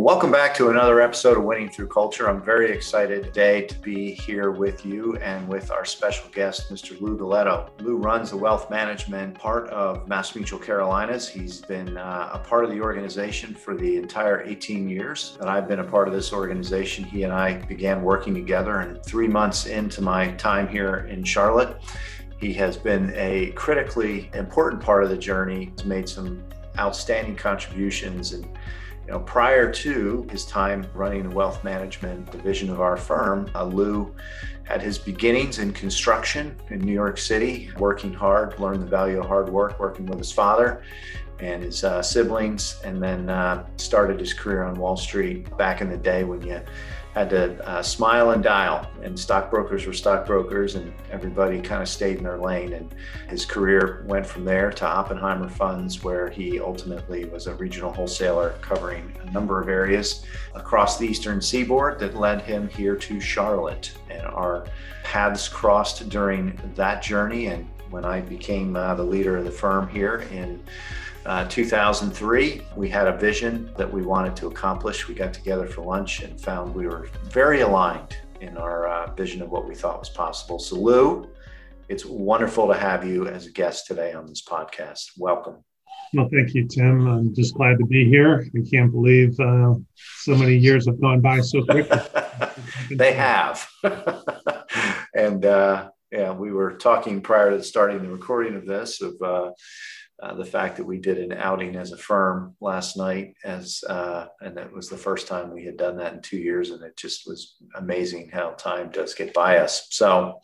Welcome back to another episode of Winning Through Culture. I'm very excited today to be here with you and with our special guest, Mr. Lou Diletto. Lou runs the wealth management part of MassMutual Carolinas. He's been a part of the organization for the entire 18 years that I've been a part of this organization. He and I began working together, and 3 months into my time here in Charlotte, he has been a critically important part of the journey. He's made some outstanding contributions, and prior to his time running the wealth management division of our firm, Lou had his beginnings in construction in New York City, working hard, learned the value of hard work, working with his father and his siblings, and then started his career on Wall Street back in the day when you had to smile and dial, and stockbrokers were stockbrokers, and everybody kind of stayed in their lane. And his career went from there to Oppenheimer Funds, where he ultimately was a regional wholesaler covering a number of areas across the Eastern Seaboard that led him here to Charlotte. And our paths crossed during that journey. And when I became the leader of the firm here in 2003, we had a vision that we wanted to accomplish. We got together for lunch and found we were very aligned in our vision of what we thought was possible. So Lou, it's wonderful to have you as a guest today on this podcast. Welcome. Well, thank you, Tim. I'm just glad to be here. I can't believe so many years have gone by so quickly. They have. And we were talking prior to starting the recording of this of the fact that we did an outing as a firm last night, and that was the first time we had done that in 2 years, and it just was amazing how time does get by us. So,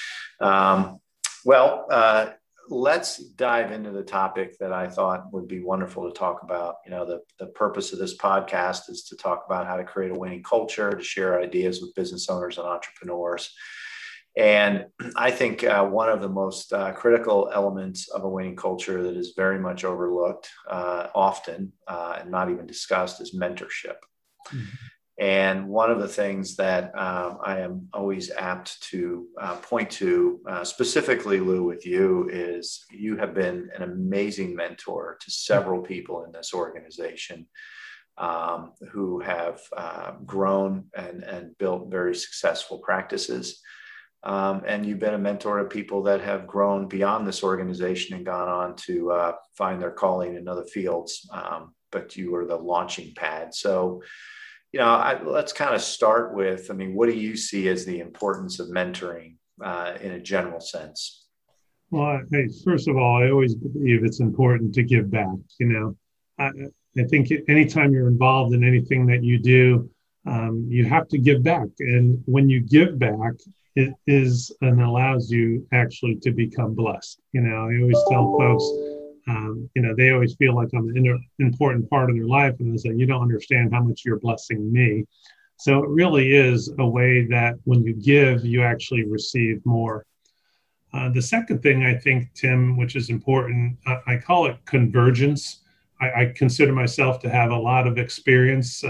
let's dive into the topic that I thought would be wonderful to talk about. The purpose of this podcast is to talk about how to create a winning culture, to share ideas with business owners and entrepreneurs. And I think one of the most critical elements of a winning culture that is very much overlooked often and not even discussed is mentorship. Mm-hmm. And one of the things that I am always apt to point to, specifically, Lou, with you, is you have been an amazing mentor to several people in this organization who have grown and built very successful practices. And you've been a mentor to people that have grown beyond this organization and gone on to find their calling in other fields. But you were the launching pad. So, let's kind of start with, what do you see as the importance of mentoring in a general sense? Well, first of all, I always believe it's important to give back. I think anytime you're involved in anything that you do, you have to give back. And when you give back, it is and allows you actually to become blessed. I always tell folks, they always feel like I'm an important part of their life. And I say, you don't understand how much you're blessing me. So it really is a way that when you give, you actually receive more. The second thing I think, Tim, which is important, I call it convergence. I consider myself to have a lot of experience,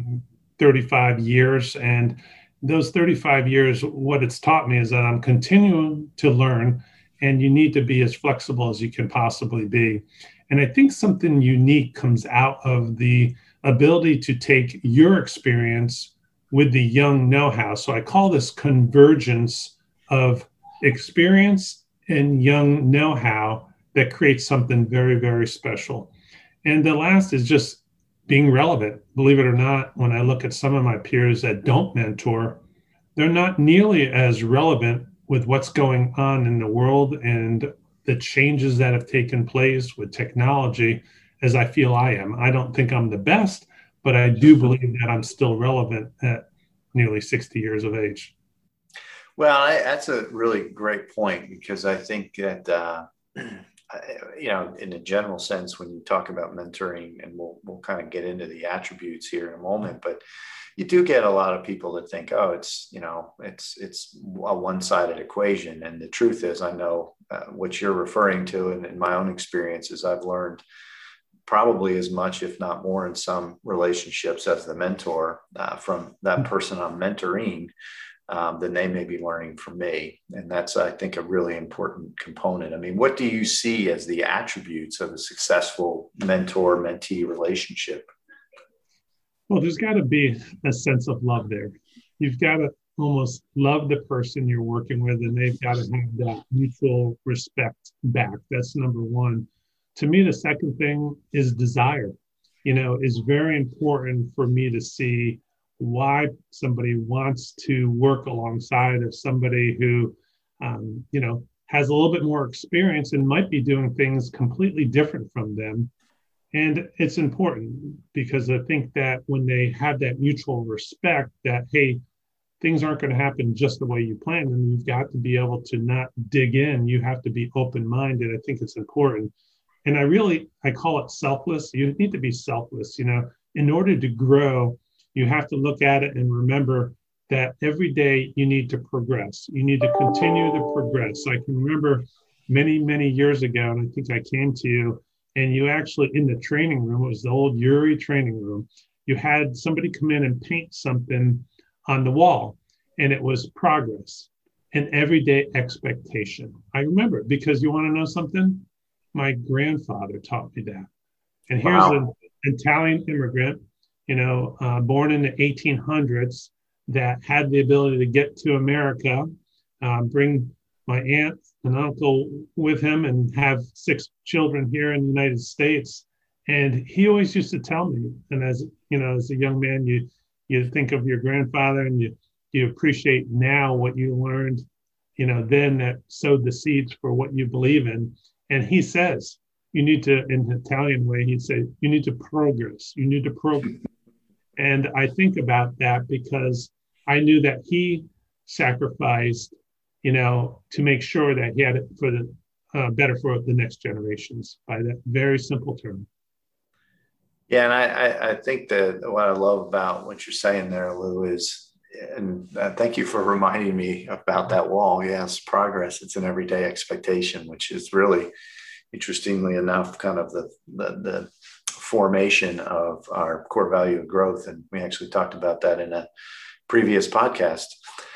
35 years. And those 35 years, what it's taught me is that I'm continuing to learn, and you need to be as flexible as you can possibly be. And I think something unique comes out of the ability to take your experience with the young know-how. So I call this convergence of experience and young know-how that creates something very, very special. And the last is just being relevant. Believe it or not, when I look at some of my peers that don't mentor, they're not nearly as relevant with what's going on in the world and the changes that have taken place with technology as I feel I am. I don't think I'm the best, but I do believe that I'm still relevant at nearly 60 years of age. Well, that's a really great point, because I think that in a general sense, when you talk about mentoring, and we'll kind of get into the attributes here in a moment, but you do get a lot of people that think, it's a one-sided equation. And the truth is, I know what you're referring to, and in my own experiences, I've learned probably as much, if not more, in some relationships as the mentor from that person I'm mentoring. Than they may be learning from me. And that's, I think, a really important component. What do you see as the attributes of a successful mentor-mentee relationship? Well, there's got to be a sense of love there. You've got to almost love the person you're working with, and they've got to have that mutual respect back. That's number one. To me, the second thing is desire. Is very important for me to see why somebody wants to work alongside of somebody who, has a little bit more experience and might be doing things completely different from them. And it's important because I think that when they have that mutual respect that, hey, things aren't going to happen just the way you planned, and you've got to be able to not dig in. You have to be open-minded. I think it's important. And I call it selfless. You need to be selfless. In order to grow, you have to look at it and remember that every day you need to progress. You need to continue to progress. I can remember many, many years ago, and I think I came to you, and you actually, in the training room, it was the old URI training room, you had somebody come in and paint something on the wall, and it was progress, an everyday expectation. I remember it because you want to know something? My grandfather taught me that. And here's an Italian immigrant, born in the 1800s, that had the ability to get to America, bring my aunt and uncle with him, and have 6 children here in the United States. And he always used to tell me, and as a young man, you think of your grandfather, and you appreciate now what you learned, then that sowed the seeds for what you believe in. And he says, you need to, in the Italian way, he'd say, you need to progress. You need to progress. And I think about that because I knew that he sacrificed, to make sure that he had it for the better for the next generations, by that very simple term. Yeah, and I think that what I love about what you're saying there, Lou, is, and thank you for reminding me about that wall. Yes, progress. It's an everyday expectation, which is really, interestingly enough, kind of the formation of our core value of growth. And we actually talked about that in a previous podcast.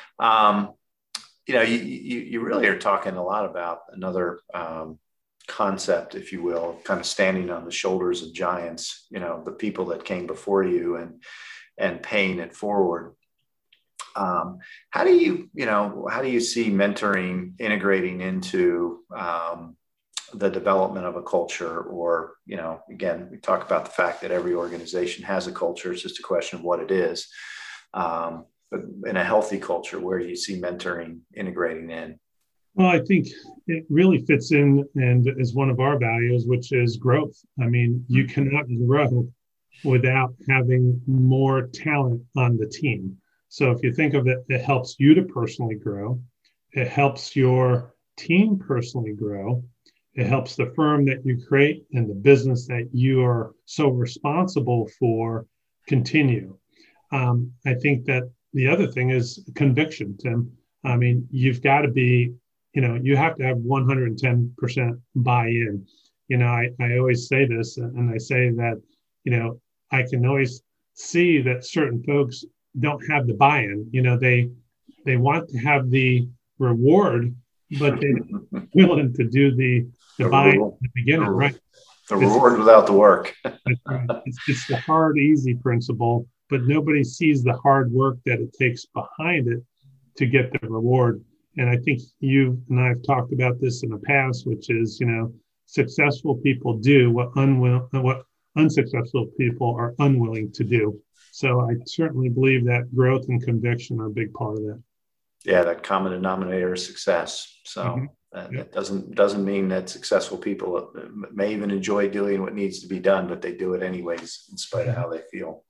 You really are talking a lot about another concept, if you will, kind of standing on the shoulders of giants, the people that came before you, and paying it forward. How do you see mentoring integrating into the development of a culture? Or, again, we talk about the fact that every organization has a culture. It's just a question of what it is. But in a healthy culture, where do you see mentoring integrating in? Well, I think it really fits in and is one of our values, which is growth. I mean, you cannot grow without having more talent on the team. So if you think of it, it helps you to personally grow. It helps your team personally grow. It helps the firm that you create and the business that you are so responsible for continue. I think that the other thing is conviction, Tim. I mean, you've got to be, you have to have 110% buy-in. I always say this, and I say that, I can always see that certain folks don't have the buy-in. They want to have the reward, but they're not willing to do the buy-in at the beginning, right? The reward without the work. That's right. It's the hard, easy principle, but nobody sees the hard work that it takes behind it to get the reward. And I think you and I have talked about this in the past, which is, successful people do what unsuccessful people are unwilling to do. So I certainly believe that growth and conviction are a big part of that. Yeah, that common denominator is success. So that doesn't mean that successful people may even enjoy doing what needs to be done, but they do it anyways, in spite of how they feel.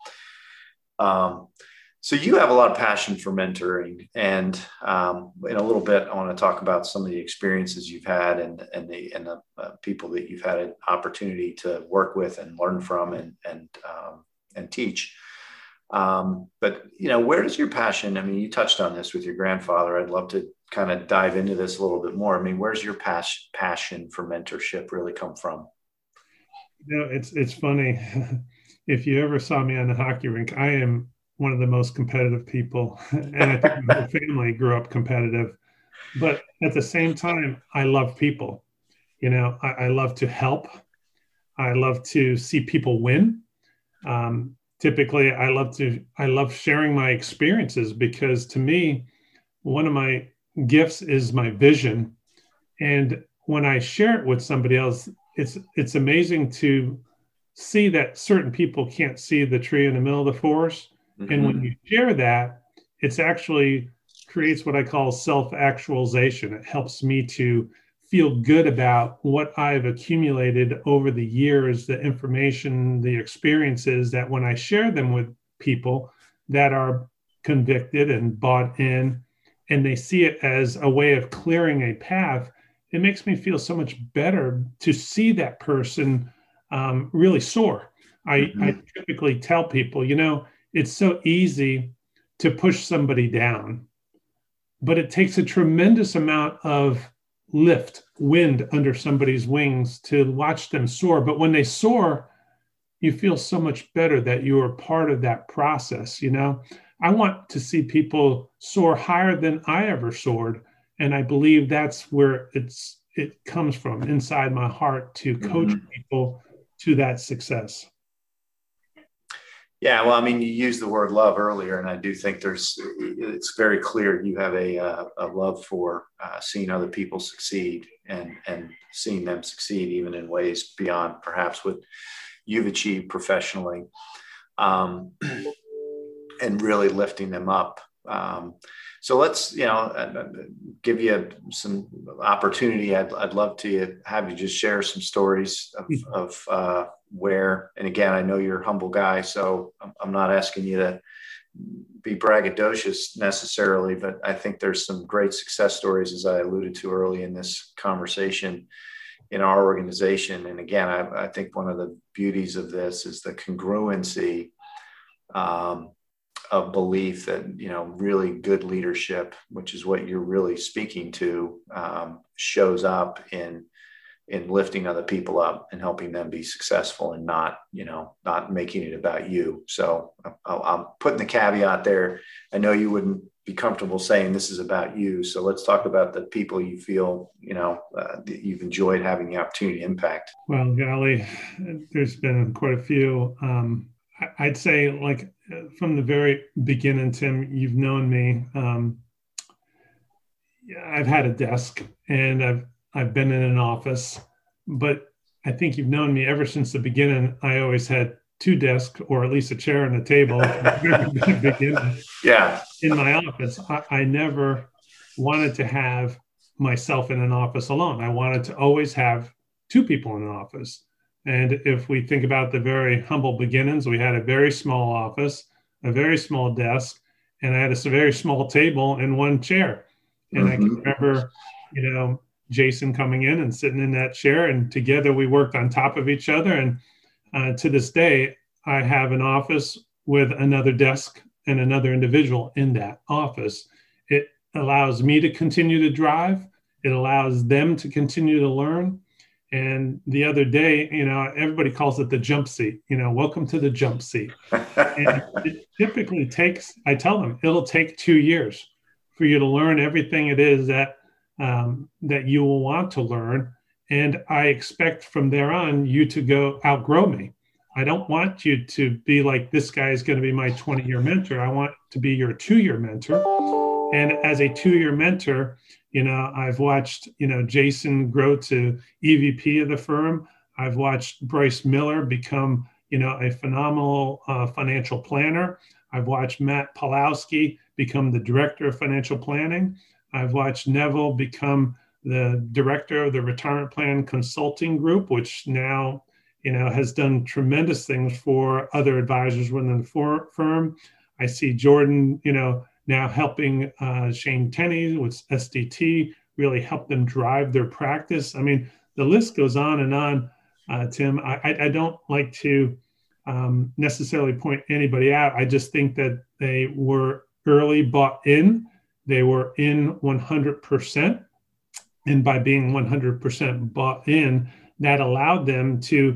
So you have a lot of passion for mentoring, and in a little bit, I want to talk about some of the experiences you've had and the people that you've had an opportunity to work with and learn from and teach. But where does your passion? I mean, you touched on this with your grandfather. I'd love to kind of dive into this a little bit more. I mean, where's your passion for mentorship really come from? It's funny. If you ever saw me on the hockey rink, I am one of the most competitive people. And I think my whole family grew up competitive. But at the same time, I love people. I love to help. I love to see people win. typically I love sharing my experiences, because to me, one of my gifts is my vision. And when I share it with somebody else, it's amazing to see that certain people can't see the tree in the middle of the forest. And when you share that, it's actually creates what I call self-actualization. It helps me to feel good about what I've accumulated over the years, the information, the experiences, that when I share them with people that are convicted and bought in, and they see it as a way of clearing a path, it makes me feel so much better to see that person really soar. I typically tell people, it's so easy to push somebody down, but it takes a tremendous amount of wind under somebody's wings to watch them soar. But when they soar, you feel so much better that you are part of that process. I want to see people soar higher than I ever soared. And I believe that's where it comes from inside my heart, to coach people to that success. Yeah, well, I mean, you used the word love earlier, and I do think it's very clear you have a love for seeing other people succeed and seeing them succeed even in ways beyond perhaps what you've achieved professionally, and really lifting them up. So let's, give you some opportunity. I'd love to have you just share some stories of where, and again, I know you're a humble guy, so I'm not asking you to be braggadocious necessarily, but I think there's some great success stories, as I alluded to early in this conversation, in our organization. And again, I think one of the beauties of this is the congruency of belief that, really good leadership, which is what you're really speaking to, shows up in lifting other people up and helping them be successful, and not making it about you. So I'm putting the caveat there. I know you wouldn't be comfortable saying this is about you. So let's talk about the people you feel, that you've enjoyed having the opportunity to impact. Well, golly, there's been quite a few. I'd say, like, from the very beginning, Tim, you've known me. I've had a desk, and I've been in an office, but I think you've known me ever since the beginning. I always had two desks, or at least a chair and a table. Yeah. In my office, I never wanted to have myself in an office alone. I wanted to always have two people in an office. And if we think about the very humble beginnings, we had a very small office, a very small desk, and I had a very small table and one chair. And I can remember, Jason coming in and sitting in that chair, and together we worked on top of each other. And to this day, I have an office with another desk and another individual in that office. It allows me to continue to drive. It allows them to continue to learn. And the other day, everybody calls it the jump seat, welcome to the jump seat. And it typically takes, I tell them, it'll take 2 years for you to learn everything it is that you will want to learn. And I expect from there on you to outgrow me. I don't want you to be like, this guy is going to be my 20-year mentor. I want to be your 2-year mentor. And as a 2-year mentor, I've watched, Jason grow to EVP of the firm. I've watched Bryce Miller become, a phenomenal financial planner. I've watched Matt Pawlowski become the director of financial planning. I've watched Neville become the director of the retirement plan consulting group, which now, has done tremendous things for other advisors within the firm. I see Jordan, now helping Shane Tenney with SDT, really help them drive their practice. I mean, the list goes on and on, Tim. I don't like to necessarily point anybody out. I just think that they were early bought in. They were in 100%. And by being 100% bought in, that allowed them to,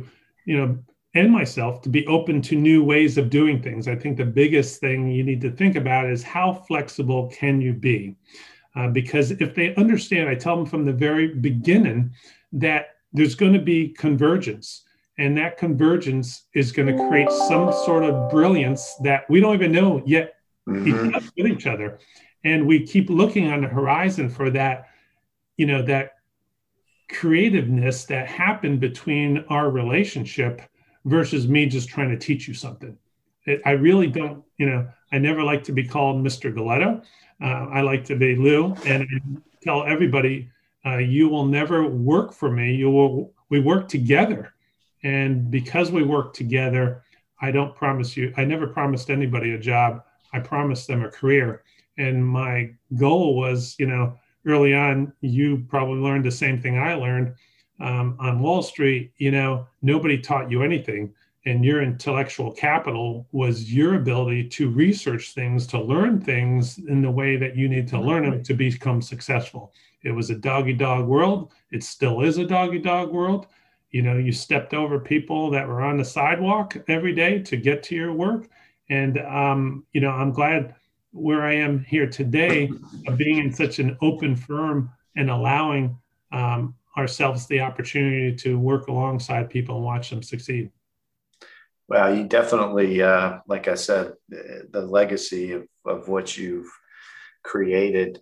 and myself to be open to new ways of doing things. I think the biggest thing you need to think about is how flexible can you be? Because if they understand, I tell them from the very beginning that there's going to be convergence. And that convergence is going to create some sort of brilliance that we don't even know yet with each other. And we keep looking on the horizon for that, that creativeness that happened between our relationship versus me just trying to teach you something. I really don't, I never like to be called Mr. Galetto. I like to be Lou, and I tell everybody, you will never work for me. We work together. And because we work together, I never promised anybody a job. I promised them a career. And my goal was, early on, you probably learned the same thing I learned on Wall Street. Nobody taught you anything. And your intellectual capital was your ability to research things, to learn things in the way that you need to learn them to become successful. It was a dog-eat-dog world. It still is a dog-eat-dog world. You stepped over people that were on the sidewalk every day to get to your work. And, I'm glad where I am here today of being in such an open firm and allowing ourselves the opportunity to work alongside people and watch them succeed. Well, you definitely, like I said, the legacy of what you've created.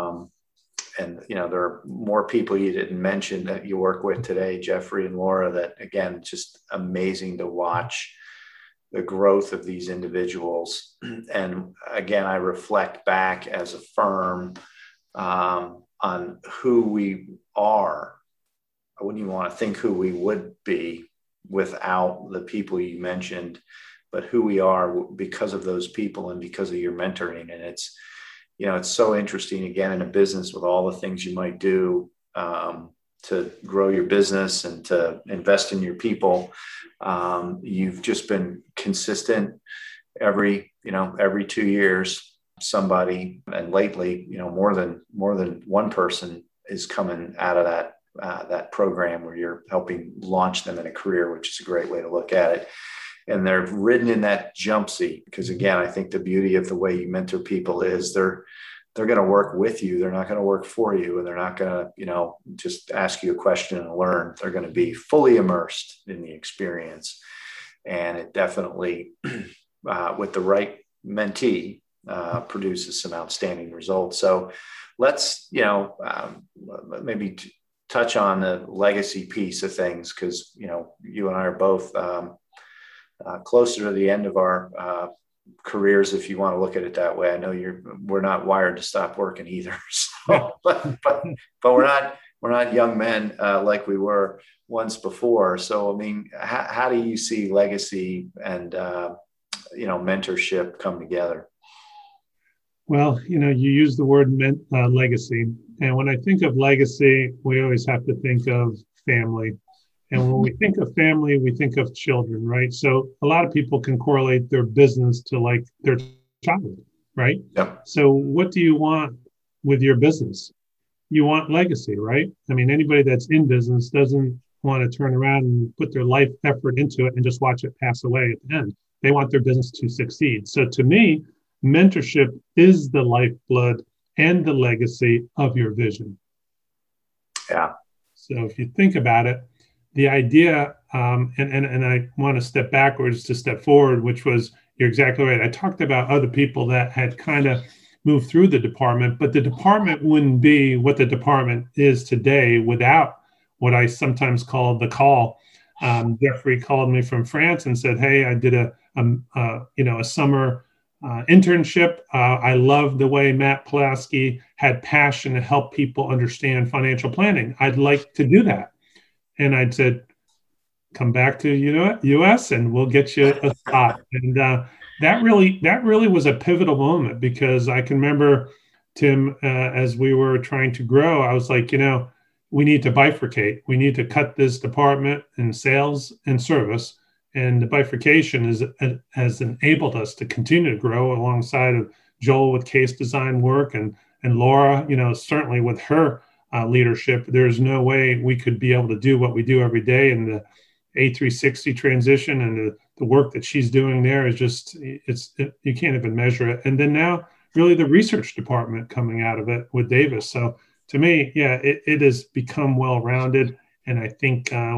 And, there are more people you didn't mention that you work with today, Jeffrey and Laura, that, again, just amazing to watch the growth of these individuals. And again, I reflect back as a firm on who we are. I wouldn't even want to think who we would be without the people you mentioned, but who we are because of those people and because of your mentoring. And it's so interesting, again, in a business with all the things you might do to grow your business and to invest in your people. You've just been consistent every 2 years, somebody, and lately, more than one person is coming out of that program where you're helping launch them in a career, which is a great way to look at it. And they're ridden in that jump seat because, again, I think the beauty of the way you mentor people is they're going to work with you. They're not going to work for you, and they're not going to, just ask you a question and learn. They're going to be fully immersed in the experience. And it definitely, with the right mentee, produces some outstanding results. So let's, maybe touch on the legacy piece of things, because, you and I are both closer to the end of our careers, if you want to look at it that way. I know we're not wired to stop working either. So, but we're not young men like we were once before. So, I mean, how do you see legacy and mentorship come together? Well, you use the word legacy. And when I think of legacy, we always have to think of family. And when we think of family, we think of children, right? So a lot of people can correlate their business to like their child, right? Yep. So what do you want with your business? You want legacy, right? I mean, anybody that's in business doesn't want to turn around and put their life effort into it and just watch it pass away at the end. They want their business to succeed. So to me, mentorship is the lifeblood and the legacy of your vision. Yeah. So if you think about it, the idea, and I want to step backwards to step forward, which was, you're exactly right. I talked about other people that had kind of moved through the department, but the department wouldn't be what the department is today without what I sometimes call the call. Jeffrey called me from France and said, "Hey, I did a summer internship. I love the way Matt Pulaski had passion to help people understand financial planning. I'd like to do that." And I'd said, "Come back to US and we'll get you a spot." And that really was a pivotal moment, because I can remember, Tim, as we were trying to grow, I was like, we need to bifurcate. We need to cut this department in sales and service. And the bifurcation has enabled us to continue to grow alongside of Joel with case design work and Laura, certainly with her leadership. There's no way we could be able to do what we do every day. And the A360 transition and the work that she's doing there is just, you can't even measure it. And then now really the research department coming out of it with Davis. So to me, yeah, it has become well-rounded. And I think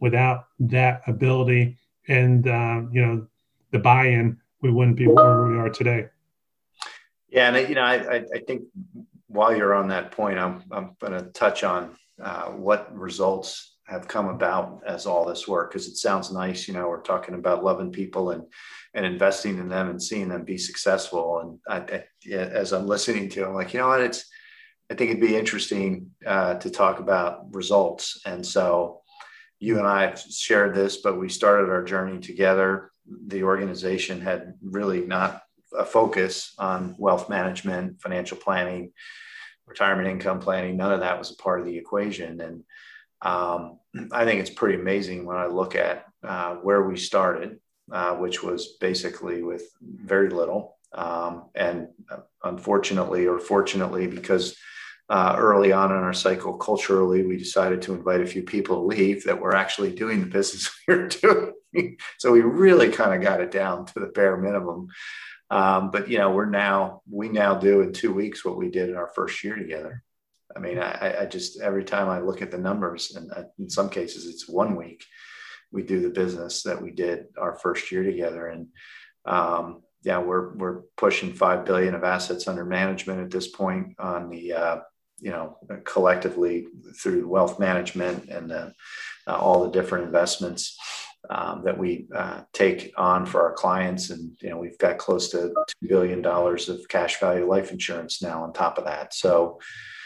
without that ability and, the buy-in, we wouldn't be where we are today. Yeah. And, I think while you're on that point, I'm going to touch on what results have come about as all this work, because it sounds nice. We're talking about loving people and investing in them and seeing them be successful. And as I'm listening to, I'm like, I think it'd be interesting to talk about results. And so you and I have shared this, but we started our journey together. The organization had really not a focus on wealth management, financial planning, retirement income planning. None of that was a part of the equation. And I think it's pretty amazing when I look at where we started, which was basically with very little. And unfortunately or fortunately, because early on in our cycle, culturally, we decided to invite a few people to leave that were actually doing the business we were doing. So we really kind of got it down to the bare minimum. But we now do in 2 weeks what we did in our first year together. I mean, I just, every time I look at the numbers, and in some cases it's 1 week, we do the business that we did our first year together. And we're pushing $5 billion of assets under management at this point on the, collectively through wealth management and all the different investments that we take on for our clients. And, we've got close to $2 billion of cash value life insurance now on top of that. So,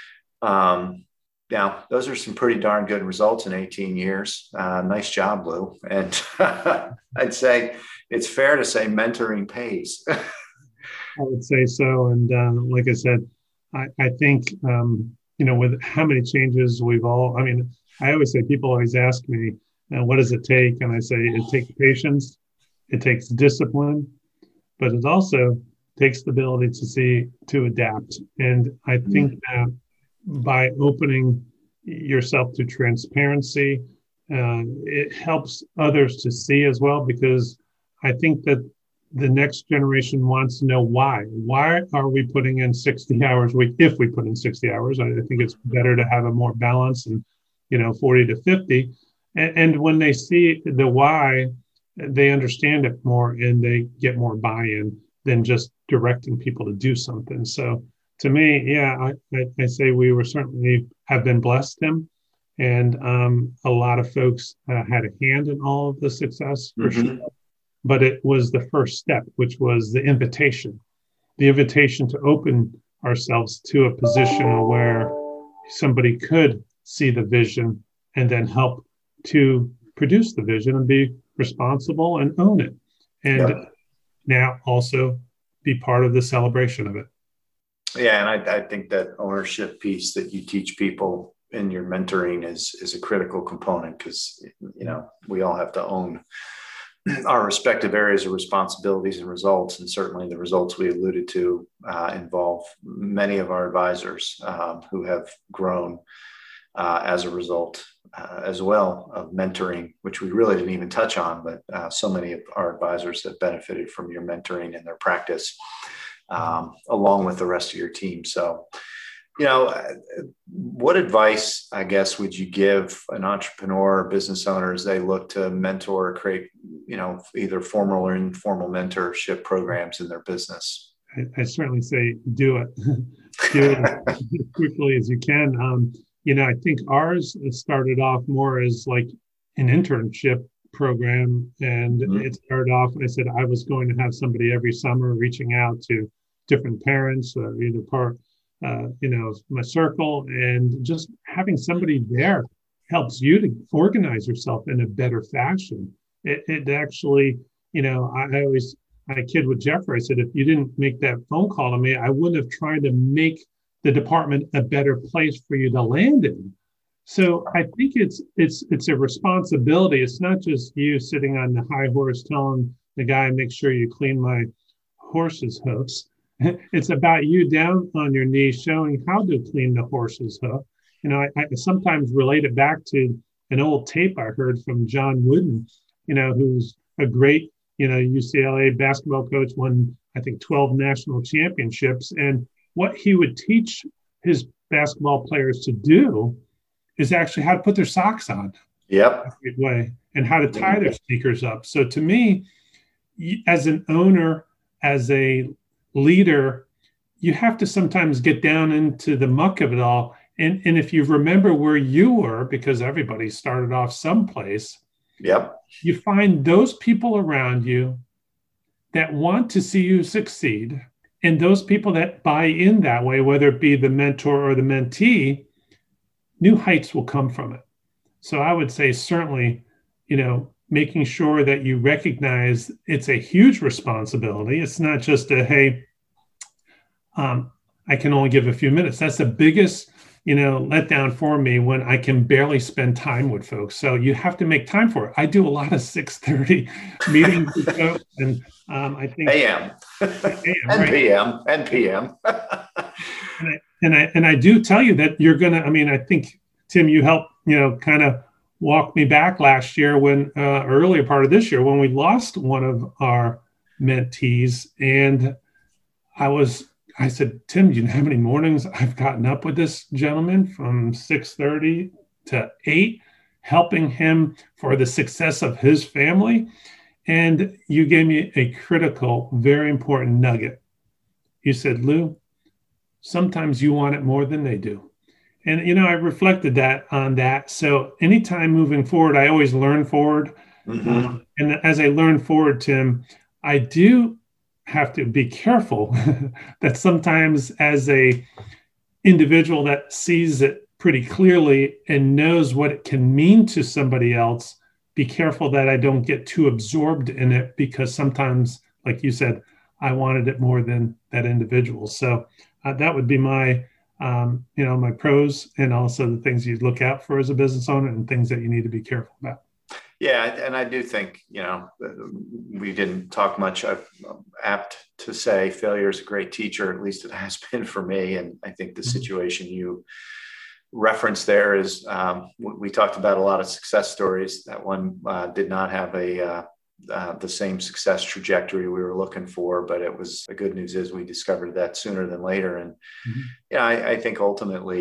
those are some pretty darn good results in 18 years. Nice job, Lou. And I'd say it's fair to say mentoring pays. I would say so. And like I said, I think, with how many changes I always say, people always ask me, what does it take? And I say, it takes patience, it takes discipline, but it also takes the ability to adapt. And I think that by opening yourself to transparency, it helps others to see as well, because I think that the next generation wants to know why. Why are we putting in 60 hours a week? If we put in 60 hours, I think it's better to have a more balance and, 40 to 50. And when they see the why, they understand it more and they get more buy-in than just directing people to do something. So to me, I say we were certainly have been blessed, Tim. And a lot of folks had a hand in all of the success for sure. But it was the first step, which was the invitation to open ourselves to a position where somebody could see the vision and then help to produce the vision and be responsible and own it. And now also be part of the celebration of it. Yeah. And I think that ownership piece that you teach people in your mentoring is a critical component, because, we all have to own our respective areas of responsibilities and results. And certainly the results we alluded to involve many of our advisors who have grown as a result as well of mentoring, which we really didn't even touch on, but so many of our advisors have benefited from your mentoring and their practice along with the rest of your team. So, what advice, I guess, would you give an entrepreneur or business owner as they look to mentor or create, either formal or informal mentorship programs in their business? I certainly say do it. Do it as quickly as you can. I think ours started off more as like an internship program. And it started off, I said I was going to have somebody every summer reaching out to different parents, either part, my circle, and just having somebody there helps you to organize yourself in a better fashion. It actually, I kid with Jeffrey. I said, if you didn't make that phone call to me, I wouldn't have tried to make the department a better place for you to land in. So I think it's a responsibility. It's not just you sitting on the high horse telling the guy, make sure you clean my horse's hoofs. It's about you down on your knees showing how to clean the horse's hoof. I sometimes relate it back to an old tape I heard from John Wooden, who's a great, UCLA basketball coach, won, I think, 12 national championships. And what he would teach his basketball players to do is actually how to put their socks on. Yep. Good way, and how to tie their sneakers up. So to me, as an owner, as a leader, you have to sometimes get down into the muck of it all. And if you remember where you were, because everybody started off someplace, Yep. you find those people around you that want to see you succeed. And those people that buy in that way, whether it be the mentor or the mentee, new heights will come from it. So I would say certainly, making sure that you recognize it's a huge responsibility. It's not just a, hey, I can only give a few minutes. That's the biggest, letdown for me when I can barely spend time with folks. So you have to make time for it. I do a lot of 6:30 meetings with folks, and I think AM, and right? PM, and PM. and I do tell you that you're gonna. I mean, I think Tim, you helped, kind of walk me back last year when earlier part of this year when we lost one of our mentees, and I said, Tim, do you know how many mornings I've gotten up with this gentleman from 6:30 to 8, helping him for the success of his family? And you gave me a critical, very important nugget. You said, Lou, sometimes you want it more than they do. And, I reflected on that. So anytime moving forward, I always learn forward. Mm-hmm. And as I learn forward, Tim, I do have to be careful that sometimes as a individual that sees it pretty clearly and knows what it can mean to somebody else, be careful that I don't get too absorbed in it, because sometimes, like you said, I wanted it more than that individual. So that would be my, my pros, and also the things you look out for as a business owner and things that you need to be careful about. Yeah, and I do think, we didn't talk much. I'm apt to say failure is a great teacher, at least it has been for me. And I think the situation you referenced there is, we talked about a lot of success stories. That one did not have the same success trajectory we were looking for, but it was, the good news is we discovered that sooner than later. And I think ultimately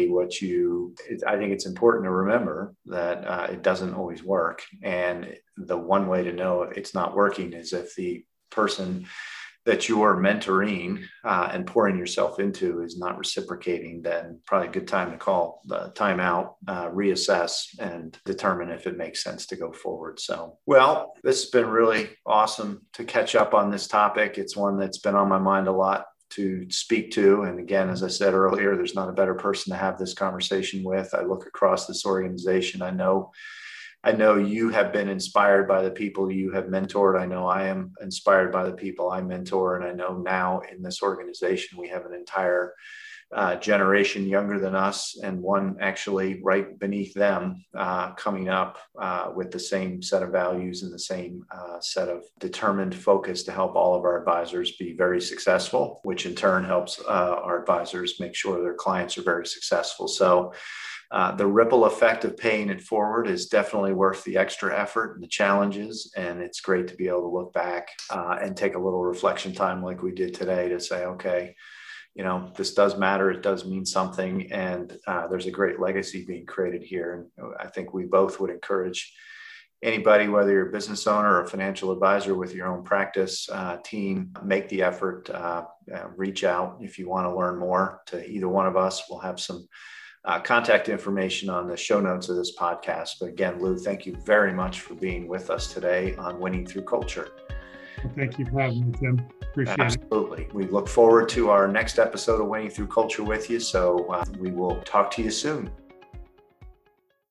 I think it's important to remember that it doesn't always work. And the one way to know it's not working is if the person that you're mentoring and pouring yourself into is not reciprocating, then probably a good time to call the timeout, reassess, and determine if it makes sense to go forward. So, well, this has been really awesome to catch up on this topic. It's one that's been on my mind a lot to speak to. And again, as I said earlier, there's not a better person to have this conversation with. I look across this organization. I know you have been inspired by the people you have mentored. I know I am inspired by the people I mentor. And I know now in this organization, we have an entire generation younger than us, and one actually right beneath them coming up with the same set of values and the same set of determined focus to help all of our advisors be very successful, which in turn helps our advisors make sure their clients are very successful. So the ripple effect of paying it forward is definitely worth the extra effort and the challenges. And it's great to be able to look back and take a little reflection time like we did today to say, okay, this does matter. It does mean something. And there's a great legacy being created here. And I think we both would encourage anybody, whether you're a business owner or a financial advisor with your own practice team, make the effort, reach out if you want to learn more to either one of us. We'll have some contact information on the show notes of this podcast. But again, Lou, thank you very much for being with us today on Winning Through Culture. Well, thank you for having me, Tim. Appreciate Absolutely. It. We look forward to our next episode of Winning Through Culture with you. So we will talk to you soon.